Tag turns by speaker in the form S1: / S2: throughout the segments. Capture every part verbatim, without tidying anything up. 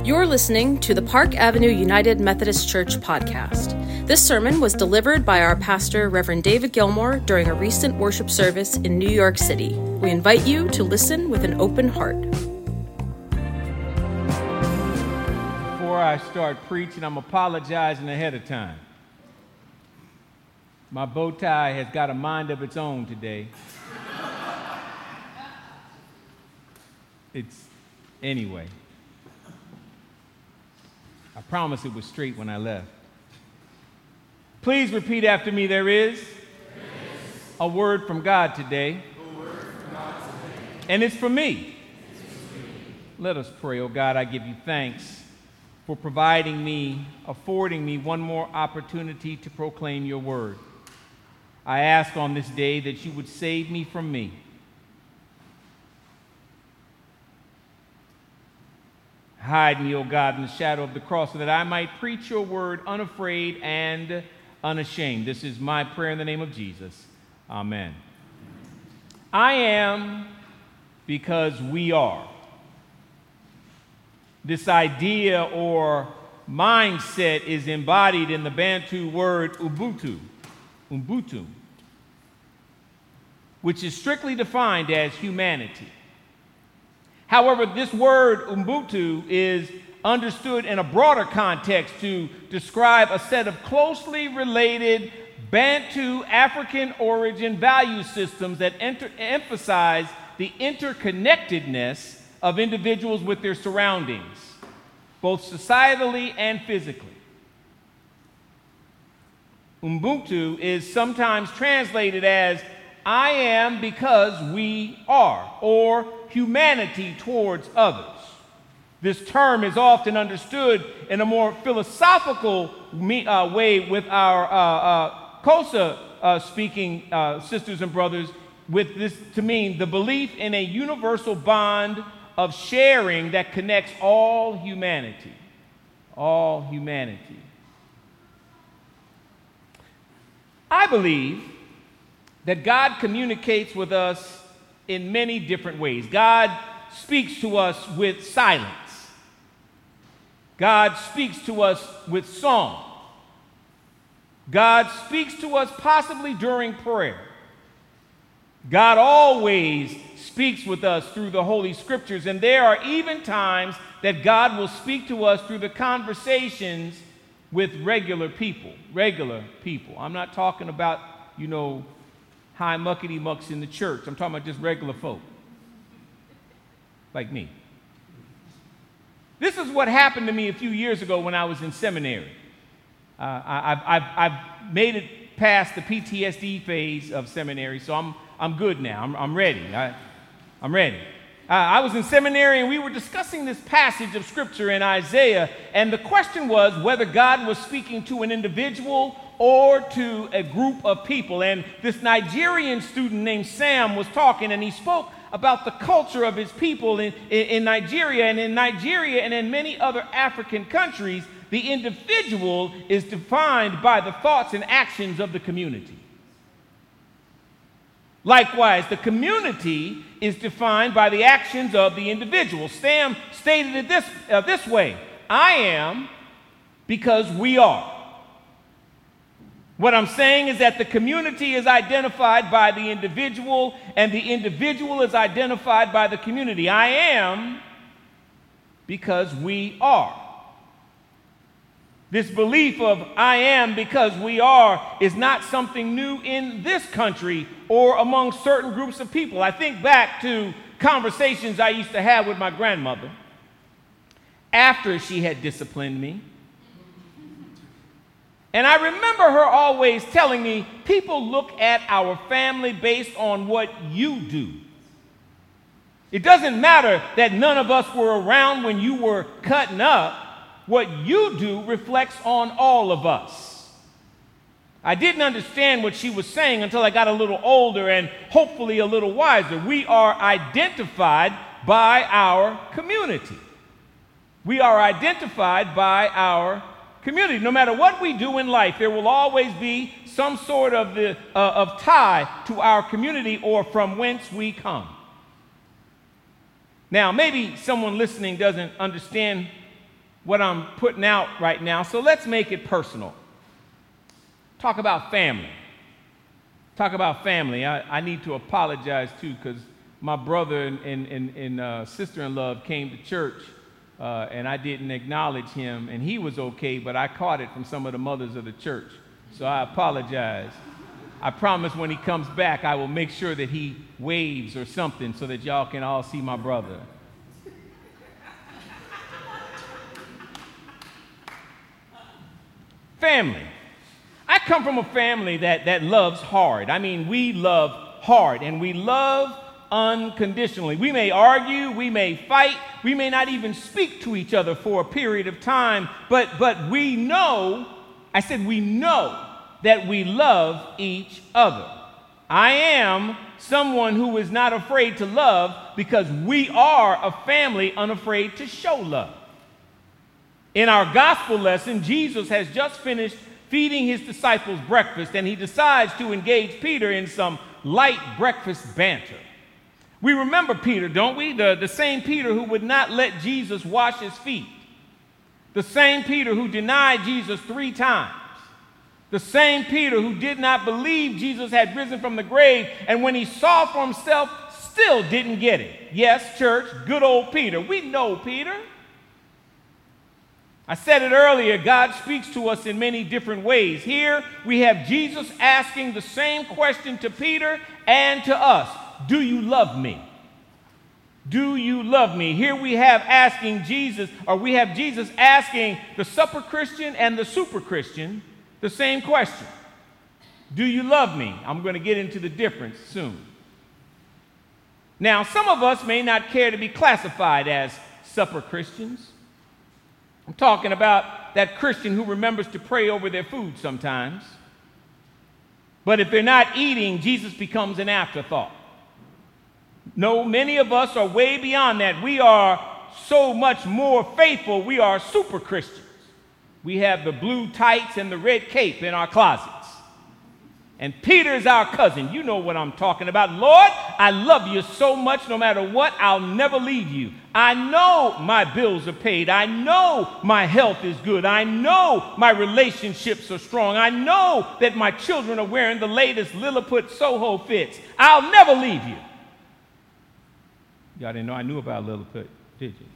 S1: You're listening to the Park Avenue United Methodist Church podcast. This sermon was delivered by our pastor, Reverend David Gilmore, during a recent worship service in New York City. We invite you to listen with an open heart.
S2: Before I start preaching, I'm apologizing ahead of time. My bow tie has got a mind of its own today. It's, anyway. I promise it was straight when I left. Please repeat after me, there is, there is a word from God today. A word from God today. And it's for me. It's for me. Let us pray. Oh God, I give you thanks for providing me, affording me one more opportunity to proclaim your word. I ask on this day that you would save me from me. Hide me, O God, in the shadow of the cross so that I might preach your word unafraid and unashamed. This is my prayer in the name of Jesus. Amen. I am because we are. This idea or mindset is embodied in the Bantu word Ubuntu, Ubuntu, which is strictly defined as humanity. However, this word Ubuntu is understood in a broader context to describe a set of closely related Bantu African origin value systems that enter, emphasize the interconnectedness of individuals with their surroundings, both societally and physically. Ubuntu is sometimes translated as I am because we are, or humanity towards others. This term is often understood in a more philosophical uh, way with our uh, uh, Xhosa uh, speaking uh, sisters and brothers, with this to mean the belief in a universal bond of sharing that connects all humanity. All humanity. I believe that God communicates with us in many different ways. God speaks to us with silence. God speaks to us with song. God speaks to us possibly during prayer. God always speaks with us through the Holy Scriptures, and there are even times that God will speak to us through the conversations with regular people, regular people. I'm not talking about, you know, high muckety mucks in the church. I'm talking about just regular folk, like me. This is what happened to me a few years ago when I was in seminary. Uh, I, I've, I've, I've made it past the P T S D phase of seminary, so I'm, I'm good now. I'm, I'm ready. I, I'm ready. Uh, I was in seminary, and we were discussing this passage of Scripture in Isaiah, and the question was whether God was speaking to an individual or to a group of people. And this Nigerian student named Sam was talking, and he spoke about the culture of his people in, in, in Nigeria. And in Nigeria and in many other African countries, the individual is defined by the thoughts and actions of the community. Likewise, the community is defined by the actions of the individual. Sam stated it this, uh, this way: I am because we are. What I'm saying is that the community is identified by the individual, and the individual is identified by the community. I am because we are. This belief of I am because we are is not something new in this country or among certain groups of people. I think back to conversations I used to have with my grandmother after she had disciplined me. And I remember her always telling me, people look at our family based on what you do. It doesn't matter that none of us were around when you were cutting up. What you do reflects on all of us. I didn't understand what she was saying until I got a little older and hopefully a little wiser. We are identified by our community. We are identified by our community. No matter what we do in life, there will always be some sort of, the, uh, of tie to our community or from whence we come. Now, maybe someone listening doesn't understand what I'm putting out right now, so let's make it personal. Talk about family. Talk about family. I, I need to apologize, too, because my brother and, and, and, and uh, sister-in-law came to church, uh, and I didn't acknowledge him, and he was okay, but I caught it from some of the mothers of the church, so I apologize. I promise when he comes back, I will make sure that he waves or something so that y'all can all see my brother. Family. I come from a family that, that loves hard. I mean, we love hard, and we love unconditionally. We may argue, we may fight, we may not even speak to each other for a period of time, but, but we know, I said we know, that we love each other. I am someone who is not afraid to love because we are a family unafraid to show love. In our gospel lesson, Jesus has just finished feeding his disciples breakfast, and he decides to engage Peter in some light breakfast banter. We remember Peter, don't we? The, the same Peter who would not let Jesus wash his feet. The same Peter who denied Jesus three times. The same Peter who did not believe Jesus had risen from the grave, and when he saw for himself, still didn't get it. Yes, church, good old Peter. We know Peter. I said it earlier, God speaks to us in many different ways. Here we have Jesus asking the same question to Peter and to us. Do you love me? Do you love me? Here we have asking Jesus, or we have Jesus asking the supper Christian and the super Christian the same question. Do you love me? I'm going to get into the difference soon. Now, some of us may not care to be classified as supper Christians. I'm talking about that Christian who remembers to pray over their food sometimes. But if they're not eating, Jesus becomes an afterthought. No, many of us are way beyond that. We are so much more faithful. We are super Christians. We have the blue tights and the red cape in our closets. And Peter's our cousin. You know what I'm talking about. Lord, I love you so much. No matter what, I'll never leave you. I know my bills are paid. I know my health is good. I know my relationships are strong. I know that my children are wearing the latest Lilliput Soho fits. I'll never leave you. Y'all didn't know I knew about Lilliput, did you?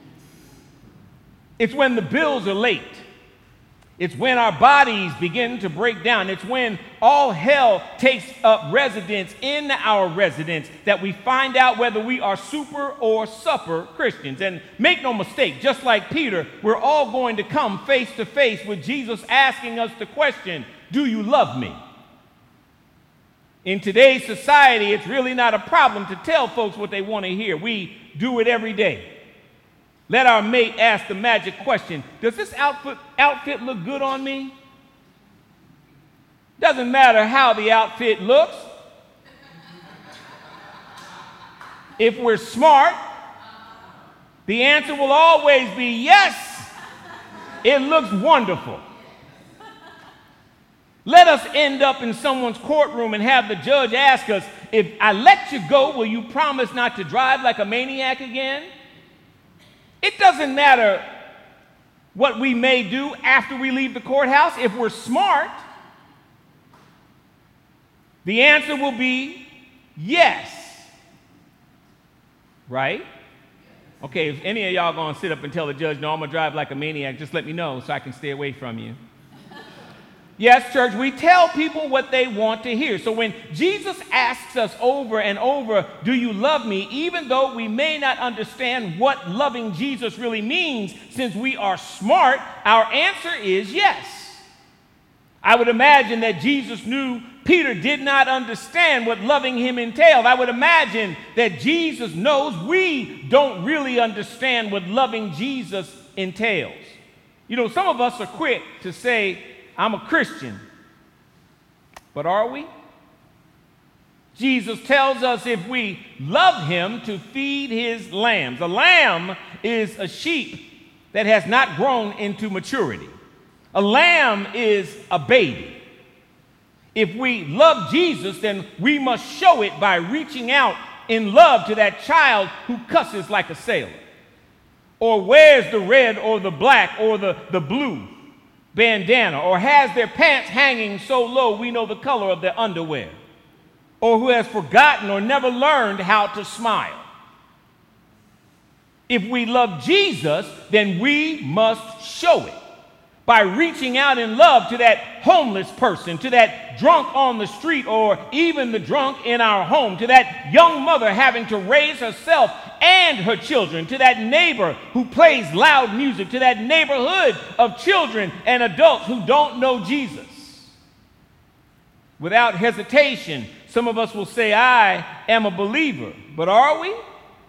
S2: It's when the bills are late. It's when our bodies begin to break down. It's when all hell takes up residence in our residence that we find out whether we are super or supper Christians. And make no mistake, just like Peter, we're all going to come face to face with Jesus asking us the question, do you love me? In today's society, it's really not a problem to tell folks what they want to hear. We do it every day. Let our mate ask the magic question, does this outfit, outfit look good on me? Doesn't matter how the outfit looks. If we're smart, the answer will always be yes, it looks wonderful. Let us end up in someone's courtroom and have the judge ask us, if I let you go, will you promise not to drive like a maniac again? It doesn't matter what we may do after we leave the courthouse. If we're smart, the answer will be yes. Right? Okay, if any of y'all gonna sit up and tell the judge, no, I'm gonna drive like a maniac, just let me know so I can stay away from you. Yes, church, we tell people what they want to hear. So when Jesus asks us over and over, do you love me? Even though we may not understand what loving Jesus really means, since we are smart, our answer is yes. I would imagine that Jesus knew Peter did not understand what loving him entailed. I would imagine that Jesus knows we don't really understand what loving Jesus entails. You know, some of us are quick to say, I'm a Christian. But are we? Jesus tells us if we love him to feed his lambs. A lamb is a sheep that has not grown into maturity. A lamb is a baby. If we love Jesus, then we must show it by reaching out in love to that child who cusses like a sailor. or wears the red or the black or the, the blue bandana, or has their pants hanging so low we know the color of their underwear, or who has forgotten or never learned how to smile. If we love Jesus, then we must show it by reaching out in love to that homeless person, to that drunk on the street, or even the drunk in our home, to that young mother having to raise herself and her children, to that neighbor who plays loud music, to that neighborhood of children and adults who don't know Jesus. Without hesitation, some of us will say, I am a believer, but are we?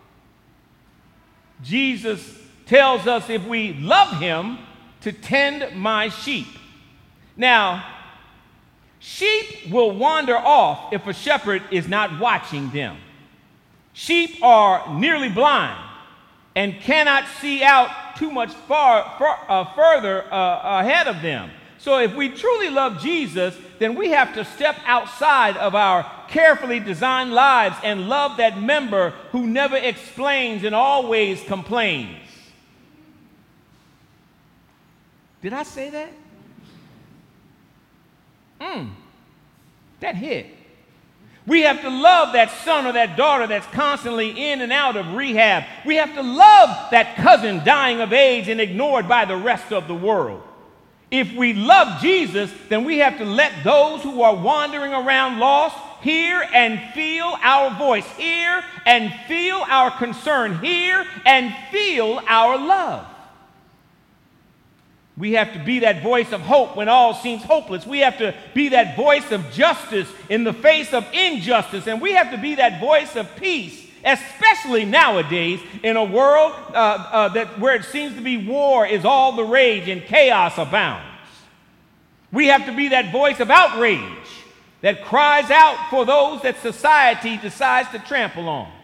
S2: Jesus tells us if we love him, to tend my sheep. Now, sheep will wander off if a shepherd is not watching them. Sheep are nearly blind and cannot see out too much far, far uh, further uh, ahead of them. So if we truly love Jesus, then we have to step outside of our carefully designed lives and love that member who never explains and always complains. Did I say that? Mm, that hit. We have to love that son or that daughter that's constantly in and out of rehab. We have to love that cousin dying of AIDS and ignored by the rest of the world. If we love Jesus, then we have to let those who are wandering around lost hear and feel our voice, hear and feel our concern, hear and feel our love. We have to be that voice of hope when all seems hopeless. We have to be that voice of justice in the face of injustice. And we have to be that voice of peace, especially nowadays in a world uh, uh, that where it seems to be war is all the rage and chaos abounds. We have to be that voice of outrage that cries out for those that society decides to trample on.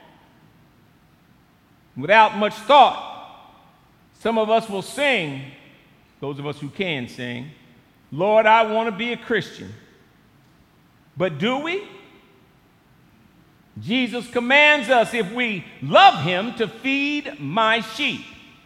S2: Without much thought, some of us will sing, those of us who can sing, Lord, I want to be a Christian. But do we? Jesus commands us, if we love him, to feed my sheep.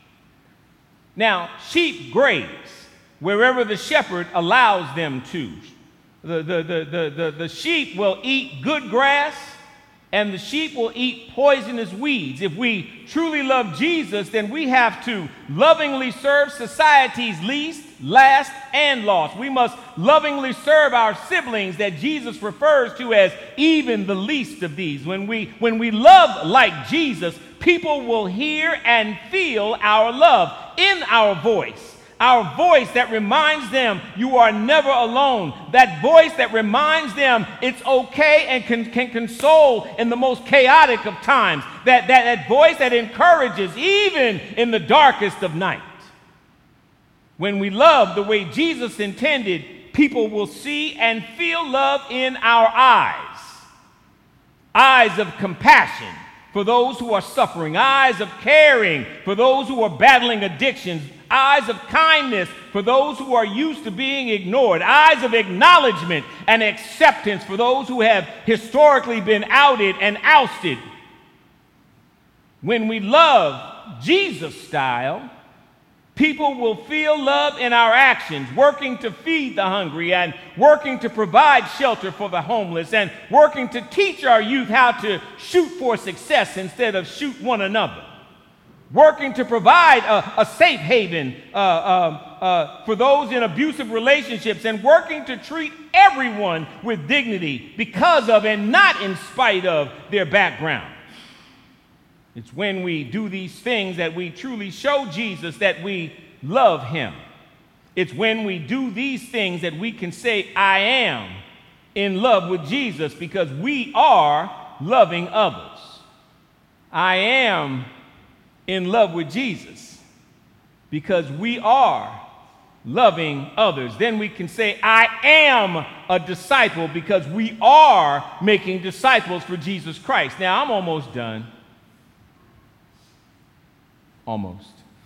S2: Now, sheep graze wherever the shepherd allows them to. The, the, the, the, the, the sheep will eat good grass, and the sheep will eat poisonous weeds. If we truly love Jesus, then we have to lovingly serve society's least, last, and lost. We must lovingly serve our siblings that Jesus refers to as even the least of these. When we, when we love like Jesus, people will hear and feel our love in our voice. Our voice that reminds them you are never alone. That voice that reminds them it's okay and can, can console in the most chaotic of times. That, that, that voice that encourages even in the darkest of night. When we love the way Jesus intended, people will see and feel love in our eyes. Eyes of compassion for those who are suffering. Eyes of caring for those who are battling addictions. Eyes of kindness for those who are used to being ignored. Eyes of acknowledgement and acceptance for those who have historically been outed and ousted. When we love Jesus style, people will feel love in our actions, working to feed the hungry and working to provide shelter for the homeless and working to teach our youth how to shoot for success instead of shoot one another. Working to provide a, a safe haven uh, uh, uh, for those in abusive relationships, and working to treat everyone with dignity because of and not in spite of their background. It's when we do these things that we truly show Jesus that we love him. It's when we do these things that we can say, I am in love with Jesus, because we are loving others. I am in love with Jesus because we are loving others. Then we can say, I am a disciple because we are making disciples for Jesus Christ. Now, I'm almost done. Almost.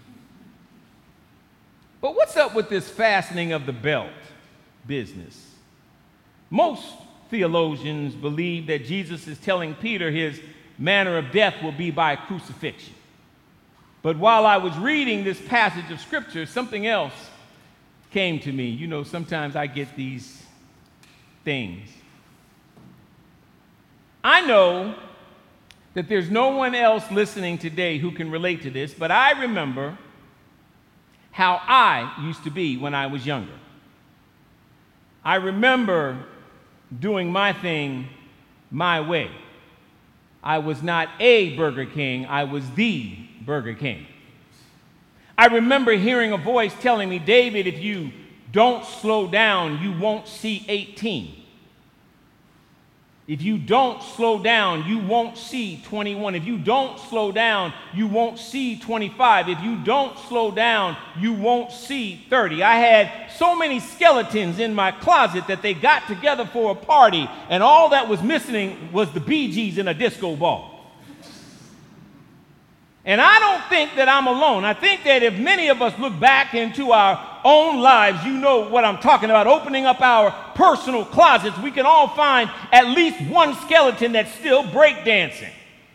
S2: But what's up with this fastening of the belt business? Most theologians believe that Jesus is telling Peter his manner of death will be by crucifixion. But while I was reading this passage of Scripture, something else came to me. You know, sometimes I get these things. I know that there's no one else listening today who can relate to this, but I remember how I used to be when I was younger. I remember doing my thing my way. I was not a Burger King, I was the Burger King. I remember hearing a voice telling me, David, if you don't slow down, you won't see eighteen. If you don't slow down, you won't see twenty-one. If you don't slow down, you won't see twenty-five. If you don't slow down, you won't see thirty. I had so many skeletons in my closet that they got together for a party, and all that was missing was the Bee Gees in a disco ball. And I don't think that I'm alone. I think that if many of us look back into our own lives, you know what I'm talking about, opening up our personal closets, we can all find at least one skeleton that's still breakdancing.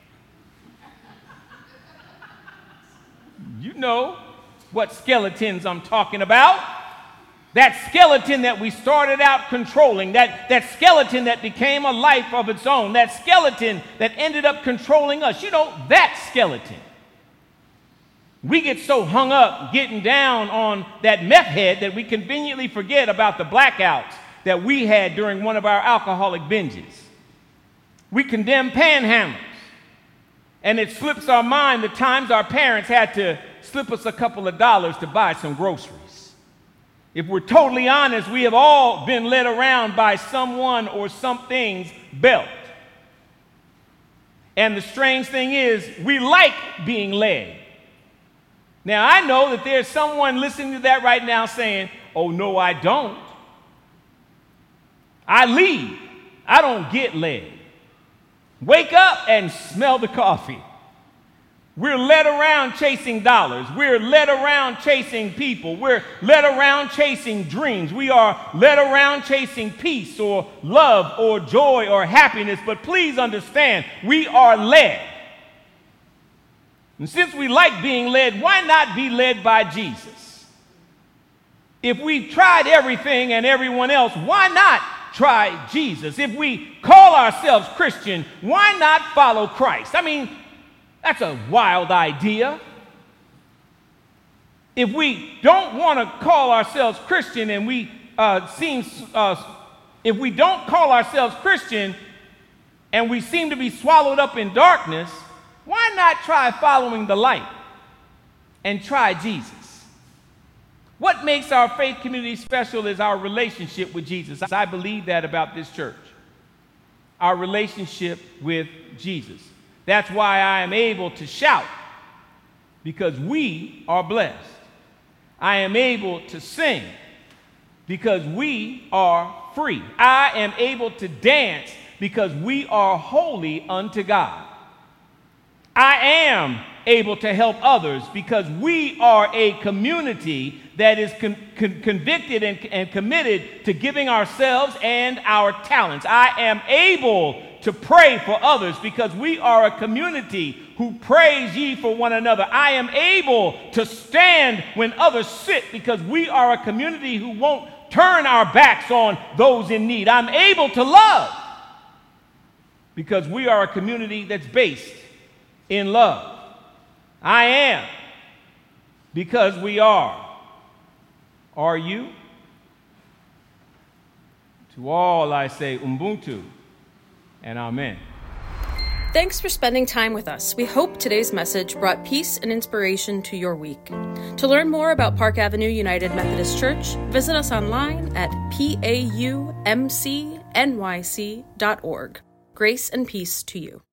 S2: You know what skeletons I'm talking about. That skeleton that we started out controlling, that, that skeleton that became a life of its own, that skeleton that ended up controlling us. You know, that skeleton. We get so hung up getting down on that meth head that we conveniently forget about the blackouts that we had during one of our alcoholic binges. We condemn panhandlers, and it slips our mind the times our parents had to slip us a couple of dollars to buy some groceries. If we're totally honest, we have all been led around by someone or something's belt. And the strange thing is, we like being led. Now, I know that there's someone listening to that right now saying, oh, no, I don't. I lead. I don't get led. Wake up and smell the coffee. We're led around chasing dollars. We're led around chasing people. We're led around chasing dreams. We are led around chasing peace or love or joy or happiness. But please understand, we are led. And since we like being led, why not be led by Jesus? If we've tried everything and everyone else, why not try Jesus? If we call ourselves Christian, why not follow Christ? I mean, that's a wild idea. If we don't want to call ourselves Christian and we uh, seem, uh, if we don't call ourselves Christian and we seem to be swallowed up in darkness, why not try following the light and try Jesus? What makes our faith community special is our relationship with Jesus. I believe that about this church. Our relationship with Jesus. That's why I am able to shout, because we are blessed. I am able to sing because we are free. I am able to dance because we are holy unto God. I am able to help others because we are a community that is con- con- convicted and, and committed to giving ourselves and our talents. I am able to pray for others because we are a community who praise ye for one another. I am able to stand when others sit because we are a community who won't turn our backs on those in need. I'm able to love because we are a community that's based in love. I am because we are. Are you? To all I say Ubuntu and Amen.
S1: Thanks for spending time with us. We hope today's message brought peace and inspiration to your week. To learn more about Park Avenue United Methodist Church, visit us online at P A U M C N Y C dot org. Grace and peace to you.